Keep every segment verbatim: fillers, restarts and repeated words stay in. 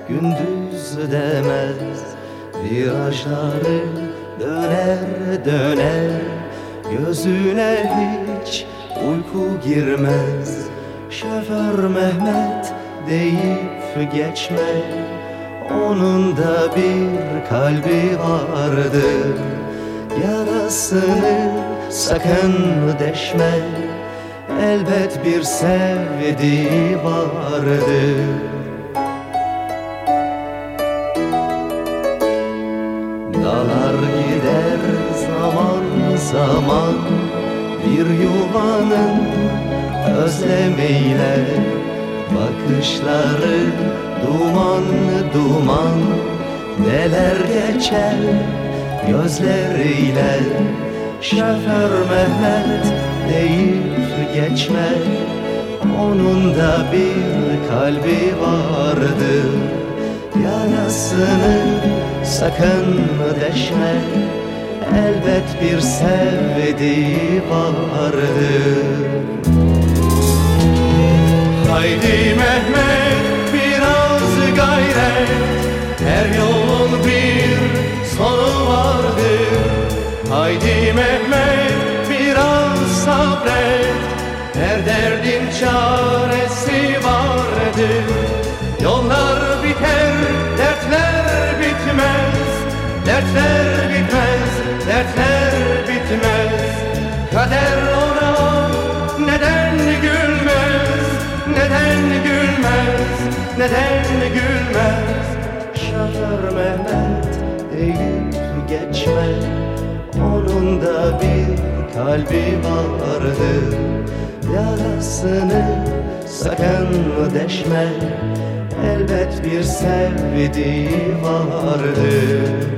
gündüz demez. Virajları döner döner, gözüne hiç uyku girmez. Şoför Mehmet deyip geçme, onun da bir kalbi vardır. Yarasını sakın deşme, elbet bir sevdiği vardır. Dalar gider zaman zaman, bir yuvanın özlemiyle. Bakışları duman duman, neler geçer gözleriyle. Şoför Mehmet deyip geçme, onun da bir kalbi vardır. Yarasını sakın deşme, elbet bir sevdiği vardır. Haydi Mehmet biraz gayret, her yolun bir sonu vardır. Haydi Mehmet biraz sabret, her derdin çaresi vardır. Yollar biter, dertler bitmez, dertler bitmez, dertler bitmez. Kader ona neden gülmez, neden gülmez, neden gülmez. Şoför Mehmet deyip geçme, onun da bir kalbi vardır. Yarasını sakın deşme, elbet bir sevdiği vardır.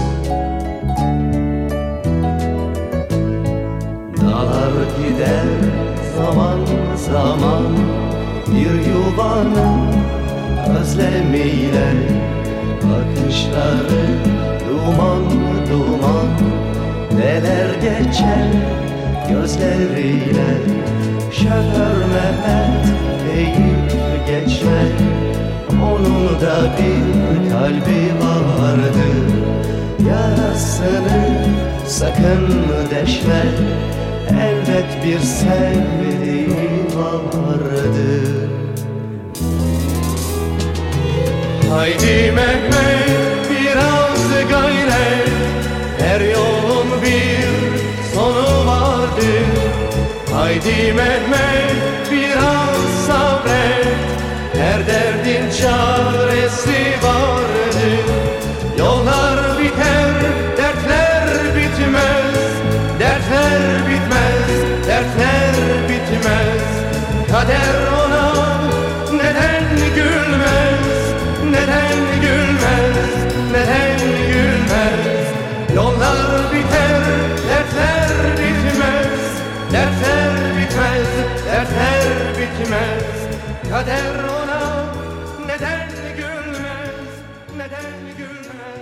Dağlar gider zaman zaman, bir yuvanın özlemiyle. Bakışları duman duman, neler geçer gözleriyle. Şoför Mehmet deyip geçme, onun da bir kalbi vardır. Yarasını sakın deşme, elbet bir sevdiği vardır. Haydi Mehmet biraz gayret, her yolun bir sonu vardır. Haydi Mehmet biraz sabret, her derdin çaresi vardır. Yollar biter, dertler bitmez, dertler bitmez, dertler bitmez. Kader ona neden gülmez, neden gülmez, neden gülmez. Yollar biter, dertler bitmez, dertler bitmez, dertler bitmez. Kader ona neden gülmez, neden gülmez.